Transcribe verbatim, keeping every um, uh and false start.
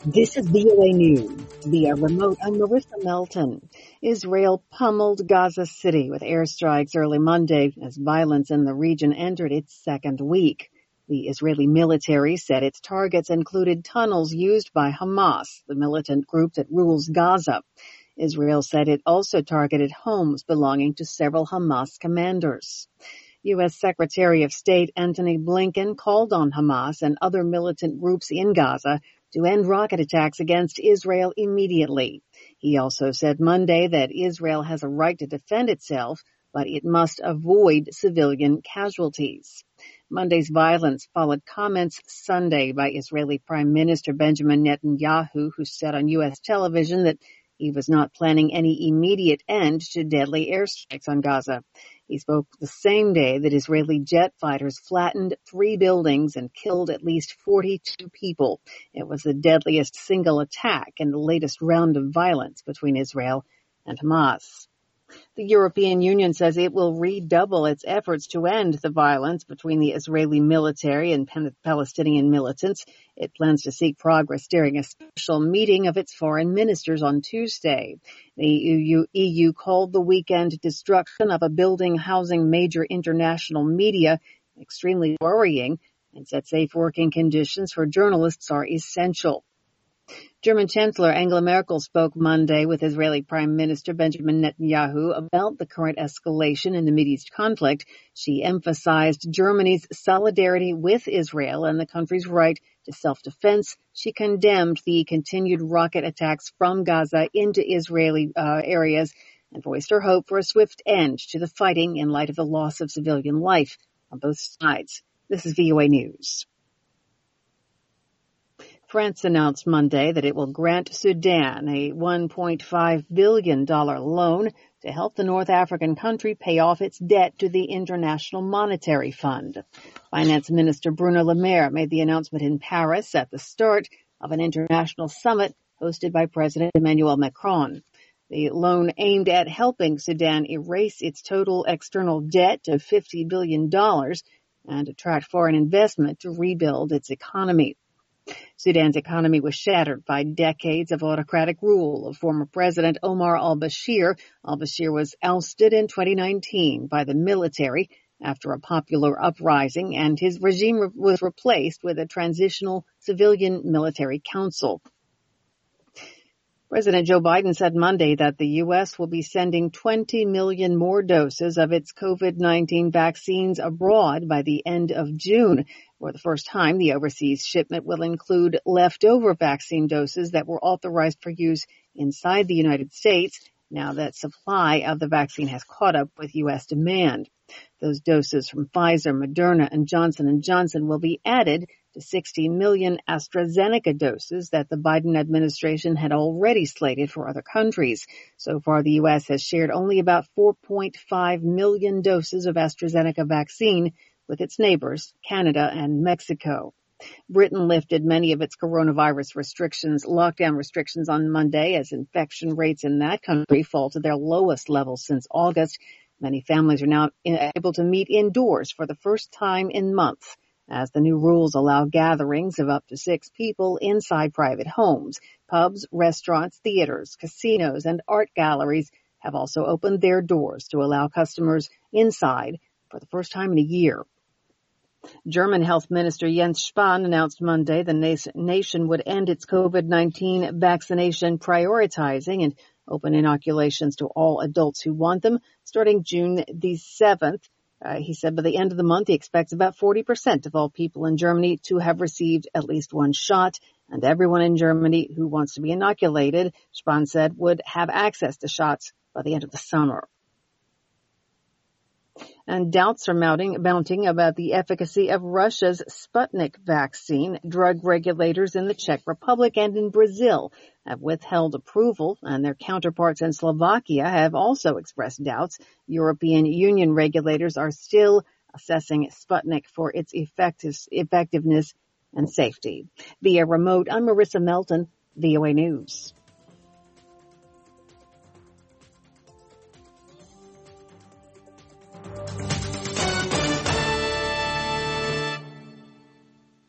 This is V O A News. Via remote, I'm Marissa Melton. Israel pummeled Gaza City with airstrikes early Monday as violence in the region entered its second week. The Israeli military said its targets included tunnels used by Hamas, the militant group that rules Gaza. Israel said it also targeted homes belonging to several Hamas commanders. U S. Secretary of State Antony Blinken called on Hamas and other militant groups in Gaza to end rocket attacks against Israel immediately. He also said Monday that Israel has a right to defend itself, but it must avoid civilian casualties. Monday's violence followed comments Sunday by Israeli Prime Minister Benjamin Netanyahu, who said on U S television that he was not planning any immediate end to deadly airstrikes on Gaza. He spoke the same day that Israeli jet fighters flattened three buildings and killed at least forty-two people. It was the deadliest single attack in the latest round of violence between Israel and Hamas. The European Union says it will redouble its efforts to end the violence between the Israeli military and Palestinian militants. It plans to seek progress during a special meeting of its foreign ministers on Tuesday. The E U called the weekend destruction of a building housing major international media extremely worrying and said safe working conditions for journalists are essential. German Chancellor Angela Merkel spoke Monday with Israeli Prime Minister Benjamin Netanyahu about the current escalation in the Mideast conflict. She emphasized Germany's solidarity with Israel and the country's right to self-defense. She condemned the continued rocket attacks from Gaza into Israeli uh, areas and voiced her hope for a swift end to the fighting in light of the loss of civilian life on both sides. This is V O A News. France announced Monday that it will grant Sudan a one point five billion dollars loan to help the North African country pay off its debt to the International Monetary Fund. Finance Minister Bruno Le Maire made the announcement in Paris at the start of an international summit hosted by President Emmanuel Macron. The loan aimed at helping Sudan erase its total external debt of fifty billion dollars and attract foreign investment to rebuild its economy. Sudan's economy was shattered by decades of autocratic rule of former President Omar al-Bashir. Al-Bashir was ousted in twenty nineteen by the military after a popular uprising, and his regime re- was replaced with a transitional civilian military council. President Joe Biden said Monday that the U S will be sending twenty million more doses of its COVID nineteen vaccines abroad by the end of June. For the first time, the overseas shipment will include leftover vaccine doses that were authorized for use inside the United States, now that supply of the vaccine has caught up with U S demand. Those doses from Pfizer, Moderna, and Johnson and Johnson will be added to sixty million AstraZeneca doses that the Biden administration had already slated for other countries. So far, the U S has shared only about four point five million doses of AstraZeneca vaccine with its neighbors, Canada and Mexico. Britain lifted many of its coronavirus restrictions, lockdown restrictions on Monday as infection rates in that country fall to their lowest levels since August. Many families are now able to meet indoors for the first time in months, as the new rules allow gatherings of up to six people inside private homes. Pubs, restaurants, theaters, casinos, and art galleries have also opened their doors to allow customers inside for the first time in a year. German Health Minister Jens Spahn announced Monday the nation would end its COVID nineteen vaccination prioritizing and open inoculations to all adults who want them starting June the seventh. Uh, he said by the end of the month, he expects about forty percent of all people in Germany to have received at least one shot, and everyone in Germany who wants to be inoculated, Spahn said, would have access to shots by the end of the summer. And doubts are mounting, mounting about the efficacy of Russia's Sputnik vaccine. Drug regulators in the Czech Republic and in Brazil have withheld approval, and their counterparts in Slovakia have also expressed doubts. European Union regulators are still assessing Sputnik for its effective, effectiveness and safety. Via remote, I'm Marissa Melton, V O A News.